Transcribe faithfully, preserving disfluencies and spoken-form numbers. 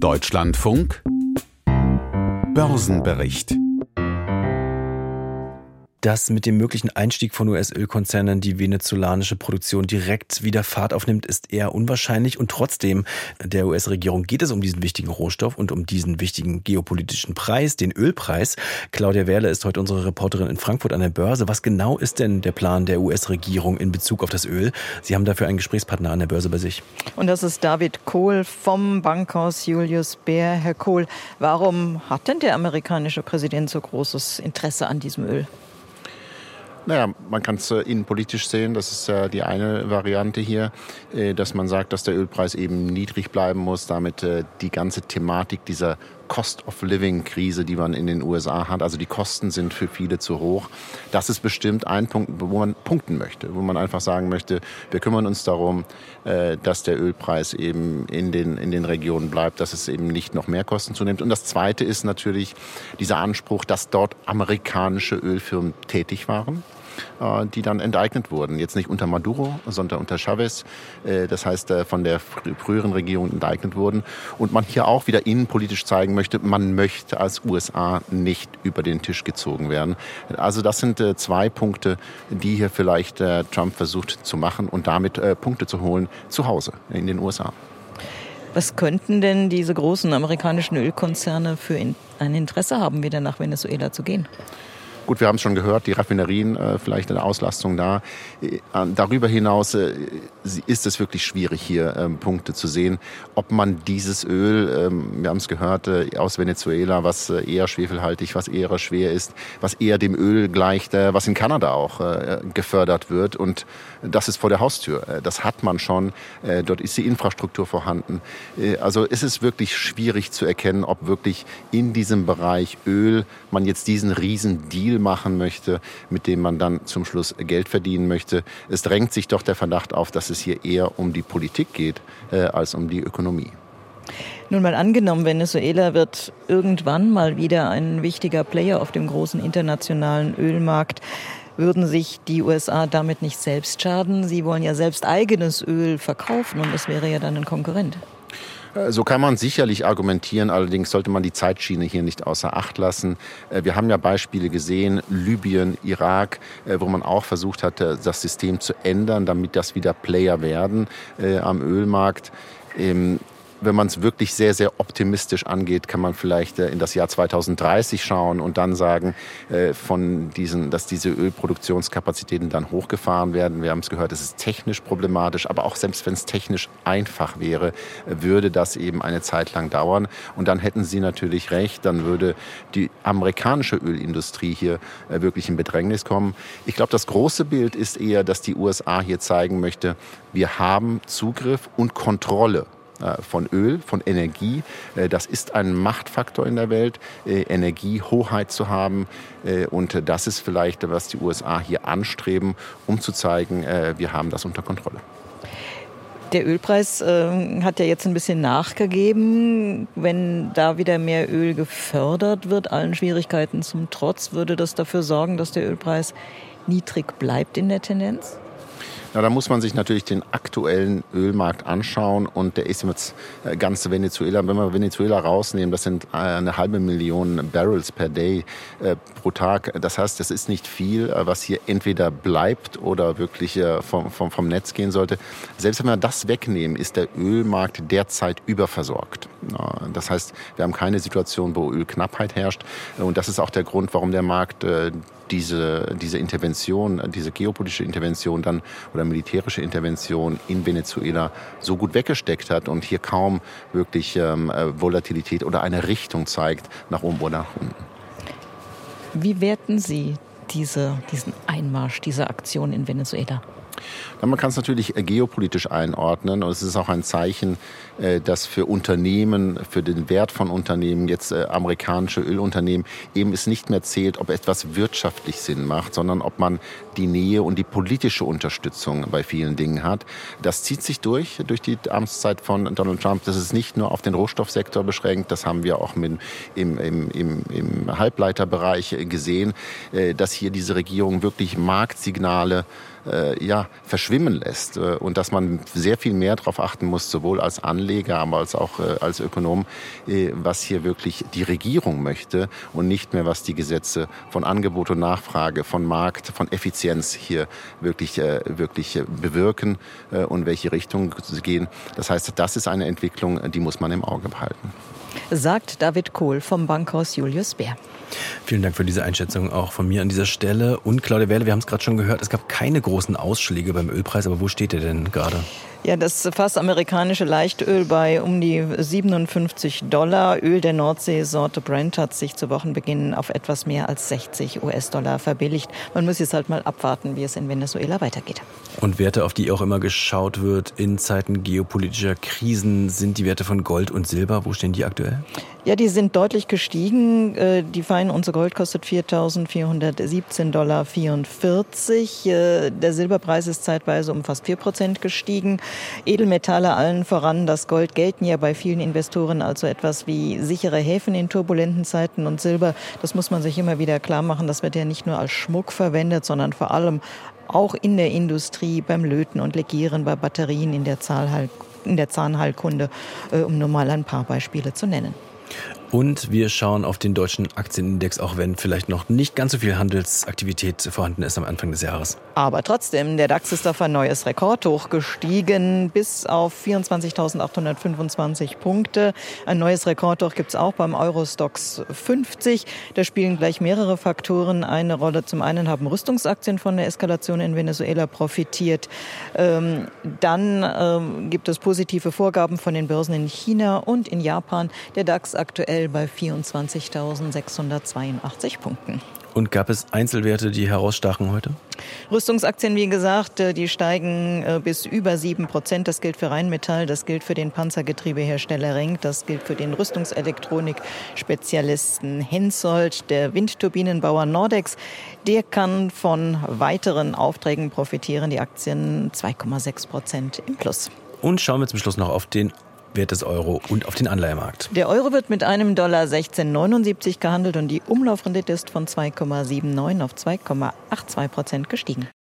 Deutschlandfunk Börsenbericht. Dass mit dem möglichen Einstieg von U S-Ölkonzernen die venezolanische Produktion direkt wieder Fahrt aufnimmt, ist eher unwahrscheinlich. Und trotzdem, der U S-Regierung geht es um diesen wichtigen Rohstoff und um diesen wichtigen geopolitischen Preis, den Ölpreis. Claudia Wehrle ist heute unsere Reporterin in Frankfurt an der Börse. Was genau ist denn der Plan der U S-Regierung in Bezug auf das Öl? Sie haben dafür einen Gesprächspartner an der Börse bei sich. Und das ist David Kohl vom Bankhaus Julius Baer. Herr Kohl, warum hat denn der amerikanische Präsident so großes Interesse an diesem Öl? Naja, man kann es äh, innenpolitisch sehen. Das ist äh, die eine Variante hier, äh, dass man sagt, dass der Ölpreis eben niedrig bleiben muss. Damit äh, die ganze Thematik dieser Cost-of-Living-Krise, die man in den U S A hat, also die Kosten sind für viele zu hoch. Das ist bestimmt ein Punkt, wo man punkten möchte, wo man einfach sagen möchte, wir kümmern uns darum, äh, dass der Ölpreis eben in den, in den Regionen bleibt, dass es eben nicht noch mehr Kosten zunimmt. Und das Zweite ist natürlich dieser Anspruch, dass dort amerikanische Ölfirmen tätig waren, die dann enteignet wurden. Jetzt nicht unter Maduro, sondern unter Chavez. Das heißt, von der früheren Regierung enteignet wurden. Und man hier auch wieder innenpolitisch zeigen möchte, man möchte als U S A nicht über den Tisch gezogen werden. Also das sind zwei Punkte, die hier vielleicht Trump versucht zu machen und damit Punkte zu holen zu Hause in den U S A. Was könnten denn diese großen amerikanischen Ölkonzerne für ein Interesse haben, wieder nach Venezuela zu gehen? Gut, wir haben es schon gehört, die Raffinerien, äh, vielleicht eine Auslastung da. Äh, darüber hinaus äh, ist es wirklich schwierig, hier äh, Punkte zu sehen, ob man dieses Öl, äh, wir haben es gehört, äh, aus Venezuela, was äh, eher schwefelhaltig, was eher schwer ist, was eher dem Öl gleicht, äh, was in Kanada auch äh, gefördert wird. Und das ist vor der Haustür. Äh, das hat man schon. Äh, dort ist die Infrastruktur vorhanden. Äh, also es ist wirklich schwierig zu erkennen, ob wirklich in diesem Bereich Öl man jetzt diesen riesen Deal machen möchte, mit dem man dann zum Schluss Geld verdienen möchte. Es drängt sich doch der Verdacht auf, dass es hier eher um die Politik geht, äh, als um die Ökonomie. Nun mal angenommen, Venezuela wird irgendwann mal wieder ein wichtiger Player auf dem großen internationalen Ölmarkt. Würden sich die U S A damit nicht selbst schaden? Sie wollen ja selbst eigenes Öl verkaufen und das wäre ja dann ein Konkurrent. So kann man sicherlich argumentieren, allerdings sollte man die Zeitschiene hier nicht außer Acht lassen. Wir haben ja Beispiele gesehen, Libyen, Irak, wo man auch versucht hat, das System zu ändern, damit das wieder Player werden äh, am Ölmarkt. Ähm, Wenn man es wirklich sehr, sehr optimistisch angeht, kann man vielleicht in das Jahr zweitausenddreißig schauen und dann sagen, von diesen, dass diese Ölproduktionskapazitäten dann hochgefahren werden. Wir haben es gehört, es ist technisch problematisch, aber auch selbst wenn es technisch einfach wäre, würde das eben eine Zeit lang dauern. Und dann hätten Sie natürlich recht, dann würde die amerikanische Ölindustrie hier wirklich in Bedrängnis kommen. Ich glaube, das große Bild ist eher, dass die U S A hier zeigen möchte, wir haben Zugriff und Kontrolle von Öl, von Energie. Das ist ein Machtfaktor in der Welt, Energiehoheit zu haben. Und das ist vielleicht, was die U S A hier anstreben, um zu zeigen, wir haben das unter Kontrolle. Der Ölpreis äh, hat ja jetzt ein bisschen nachgegeben. Wenn da wieder mehr Öl gefördert wird, allen Schwierigkeiten zum Trotz, würde das dafür sorgen, dass der Ölpreis niedrig bleibt in der Tendenz? Na, da muss man sich natürlich den aktuellen Ölmarkt anschauen und der ist jetzt ganz Venezuela. Wenn wir Venezuela rausnehmen, das sind eine halbe Million Barrels per Day äh, pro Tag. Das heißt, das ist nicht viel, was hier entweder bleibt oder wirklich äh, vom, vom, vom Netz gehen sollte. Selbst wenn wir das wegnehmen, ist der Ölmarkt derzeit überversorgt. Das heißt, wir haben keine Situation, wo Ölknappheit herrscht. Und das ist auch der Grund, warum der Markt äh, diese, diese Intervention, diese geopolitische Intervention dann oder militärische Intervention in Venezuela so gut weggesteckt hat und hier kaum wirklich ähm, Volatilität oder eine Richtung zeigt, nach oben oder nach unten. Wie werten Sie diese, diesen Einmarsch, diese Aktion in Venezuela? Ja, man kann es natürlich geopolitisch einordnen und es ist auch ein Zeichen, dass für Unternehmen, für den Wert von Unternehmen, jetzt amerikanische Ölunternehmen, eben es nicht mehr zählt, ob etwas wirtschaftlich Sinn macht, sondern ob man die Nähe und die politische Unterstützung bei vielen Dingen hat. Das zieht sich durch, durch die Amtszeit von Donald Trump. Das ist nicht nur auf den Rohstoffsektor beschränkt, das haben wir auch mit, im, im, im, im Halbleiterbereich gesehen, dass hier diese Regierung wirklich Marktsignale äh, ja, verschwimmen lässt. Und dass man sehr viel mehr darauf achten muss, sowohl als Anleger, aber als auch äh, als Ökonom, äh, was hier wirklich die Regierung möchte und nicht mehr, was die Gesetze von Angebot und Nachfrage, von Markt, von Effizienz hier wirklich, äh, wirklich bewirken äh, und welche Richtung sie gehen. Das heißt, das ist eine Entwicklung, die muss man im Auge behalten. Sagt David Kohl vom Bankhaus Julius Baer. Vielen Dank für diese Einschätzung auch von mir an dieser Stelle. Und Claudia Werle, wir haben es gerade schon gehört, es gab keine großen Ausschläge beim Ölpreis, aber wo steht der denn gerade? Ja, das Fass amerikanische Leichtöl bei um die siebenundfünfzig Dollar. Öl der Nordsee-Sorte Brent hat sich zu Wochenbeginn auf etwas mehr als sechzig US-Dollar verbilligt. Man muss jetzt halt mal abwarten, wie es in Venezuela weitergeht. Und Werte, auf die auch immer geschaut wird in Zeiten geopolitischer Krisen, sind die Werte von Gold und Silber. Wo stehen die aktuell? Ja, die sind deutlich gestiegen. Die feine Unze Gold kostet viertausendvierhundertsiebzehn Komma vierundvierzig Dollar. Der Silberpreis ist zeitweise um fast vier Prozent gestiegen. Edelmetalle allen voran, das Gold, gelten ja bei vielen Investoren also etwas wie sichere Häfen in turbulenten Zeiten. Und Silber, das muss man sich immer wieder klar machen, das wird ja nicht nur als Schmuck verwendet, sondern vor allem auch in der Industrie, beim Löten und Legieren, bei Batterien, in der, Zahlheil- in der Zahnheilkunde, um nur mal ein paar Beispiele zu nennen. Und wir schauen auf den deutschen Aktienindex, auch wenn vielleicht noch nicht ganz so viel Handelsaktivität vorhanden ist am Anfang des Jahres. Aber trotzdem, der DAX ist auf ein neues Rekordhoch gestiegen, bis auf vierundzwanzigtausendachthundertfünfundzwanzig Punkte. Ein neues Rekordhoch gibt es auch beim Eurostoxx fünfzig. Da spielen gleich mehrere Faktoren eine Rolle. Zum einen haben Rüstungsaktien von der Eskalation in Venezuela profitiert. Ähm, dann ähm, gibt es positive Vorgaben von den Börsen in China und in Japan. Der DAX aktuell bei vierundzwanzigtausendsechshundertzweiundachtzig Punkten. Und gab es Einzelwerte, die herausstachen heute? Rüstungsaktien, wie gesagt, die steigen bis über sieben Prozent. Das gilt für Rheinmetall, das gilt für den Panzergetriebehersteller Renk, das gilt für den Rüstungselektronik-Spezialisten Hensoldt, der Windturbinenbauer Nordex. Der kann von weiteren Aufträgen profitieren. Die Aktien zwei Komma sechs Prozent im Plus. Und schauen wir zum Schluss noch auf den Wert des Euro und auf den Anleihemarkt. Der Euro wird mit einem Dollar sechzehn Komma neunundsiebzig gehandelt und die Umlaufrendite ist von zwei Komma neunundsiebzig auf zwei Komma zweiundachtzig Prozent gestiegen.